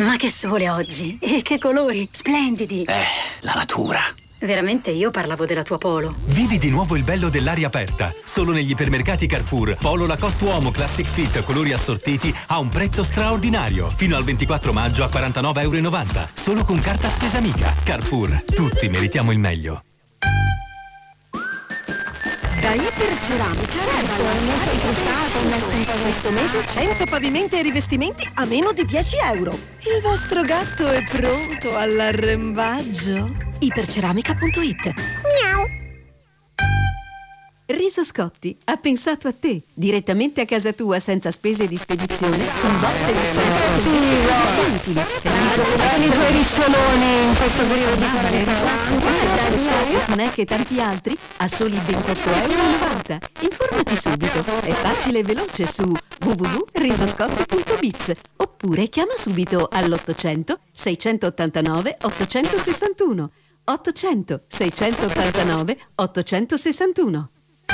Ma che sole oggi! E che colori! Splendidi! La natura. Veramente io parlavo della tua Polo. Vivi di nuovo il bello dell'aria aperta. Solo negli ipermercati Carrefour. Polo Lacoste Uomo Classic Fit, colori assortiti a un prezzo straordinario. Fino al 24 maggio a €49,90. Solo con carta spesa amica. Carrefour. Tutti meritiamo il meglio. Da Iperceramica questo mese 100 pavimenti e rivestimenti a meno di €10. Il vostro gatto è pronto all'arrembaggio? Iperceramica.it. Miau. Riso Scotti ha pensato a te, direttamente a casa tua senza spese di spedizione, con box e dispensatori utili. Con i suoi riccioloni in questo periodo di quarantena, snack e tanti altri a soli €28,90. Informati subito, è facile e veloce su www.risoscotti.biz oppure chiama subito all'800 689 861 800 689 861.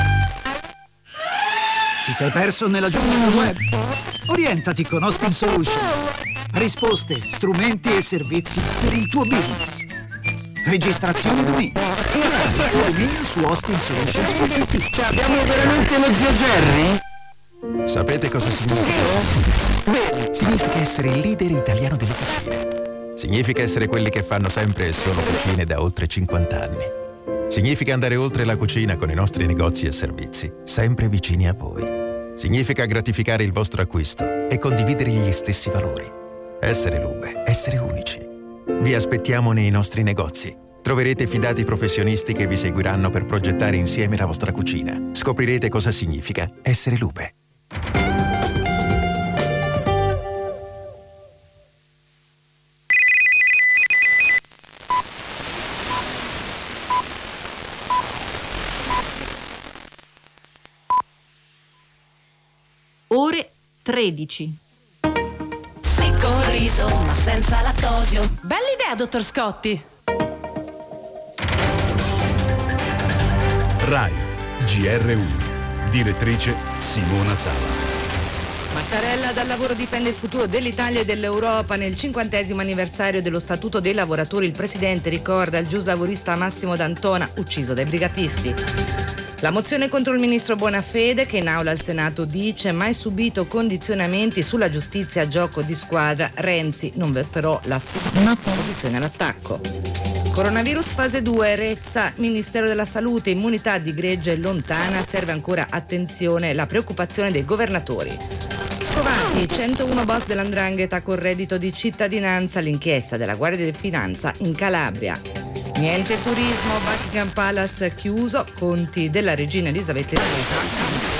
Ti sei perso nella giungla del web? Orientati con Austin Solutions. Risposte, strumenti e servizi per il tuo business. Registrazione dominio. Il tuo dominio su austinsolutions.it. Abbiamo veramente lo zio Jerry? Sapete cosa significa? Significa essere il leader italiano delle cucine. Significa essere quelli che fanno sempre e solo cucine da oltre 50 anni. Significa andare oltre la cucina con i nostri negozi e servizi, sempre vicini a voi. Significa gratificare il vostro acquisto e condividere gli stessi valori. Essere Lube, essere unici. Vi aspettiamo nei nostri negozi. Troverete fidati professionisti che vi seguiranno per progettare insieme la vostra cucina. Scoprirete cosa significa essere Lube. Ore 13. Sì, con riso, ma senza lattosio. Bella idea, dottor Scotti. Rai GR1. Direttrice Simona Sala. Mattarella, dal lavoro dipende il futuro dell'Italia e dell'Europa. Nel 50° anniversario dello Statuto dei lavoratori, il presidente ricorda il giuslavorista Massimo D'Antona, ucciso dai brigatisti. La mozione contro il ministro Bonafede, che in aula al Senato dice mai subito condizionamenti sulla giustizia a gioco di squadra, Renzi non voterò la sfida, posizione all'attacco. Coronavirus fase 2, Rezza, Ministero della Salute, immunità di gregge lontana, serve ancora attenzione, la preoccupazione dei governatori. Scovati, 101 boss dell''ndrangheta con reddito di cittadinanza, l'inchiesta della Guardia di Finanza in Calabria. Niente turismo, Buckingham Palace chiuso, conti della regina Elisabetta II.